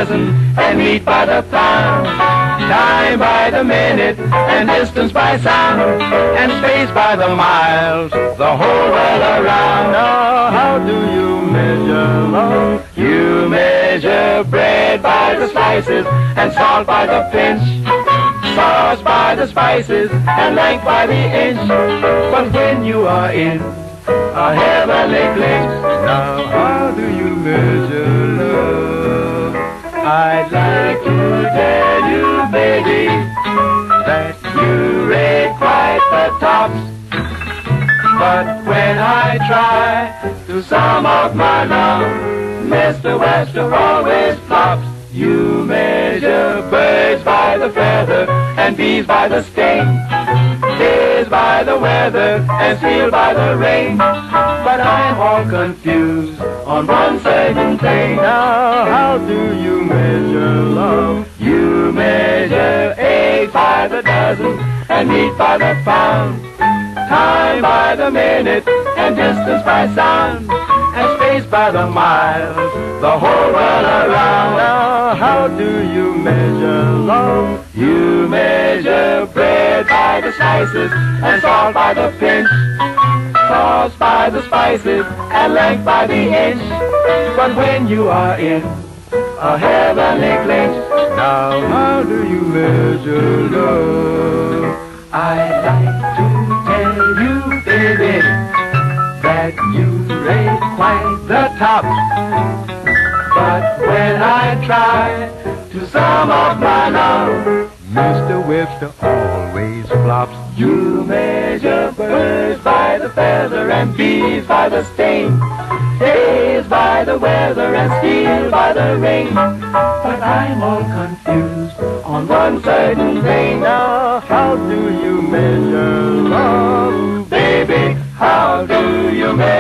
dozen, and meat by the pound. Time by the minute, and distance by sound, and space by the miles, the whole world around. Now, how do you measure love? You measure bread by the slices, and salt by the pinch, sauce by the spices, and length by the inch. But when you are in a heavenly clinch, now how do you measure love? I'd like to tell you, baby, that you rate quite the tops. But when I try to sum up my love, Mr. Webster always flops. You measure birds by the feather, and bees by the sting, days by the weather, and steel by the rain. But I'm all confused on one certain thing. Now, how do you measure love? You measure eggs by the dozen, and meat by the pound. Time by the minute, and distance by sound, and space by the miles, the whole world around. Now, how do you measure love? You measure bread by the slices, and salt by the pinch, sauce by the spices, and length by the inch. But when you are in a heavenly clinch, now how do you measure love? I'd like to tell you, baby, that you rate quite the top. But when I try to sum up my love, Mr. Webster always flops. You measure birds by the feather, and bees by the sting, days by the weather, and steel by the ring. But I'm all confused on one certain thing. Now, how do you measure love? Baby, how do you measure